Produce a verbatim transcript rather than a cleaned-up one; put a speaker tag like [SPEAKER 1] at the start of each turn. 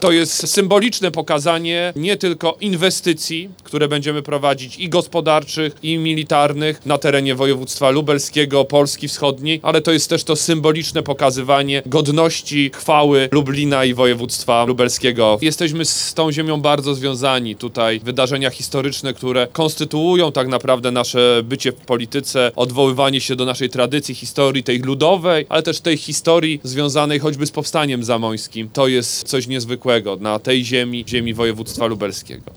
[SPEAKER 1] To jest symboliczne pokazanie nie tylko inwestycji, które będziemy prowadzić i gospodarczych, i militarnych na terenie województwa lubelskiego, Polski Wschodniej, ale to jest też to symboliczne pokazywanie godności, chwały Lublina i województwa lubelskiego. Jesteśmy z tą ziemią bardzo związani. Tutaj wydarzenia historyczne, które konstytuują tak naprawdę nasze bycie w polityce, odwoływanie się do naszej tradycji, historii tej ludowej, ale też tej historii związanej choćby z powstaniem zamońskim. To jest coś niezwykłego na tej ziemi, ziemi województwa lubelskiego.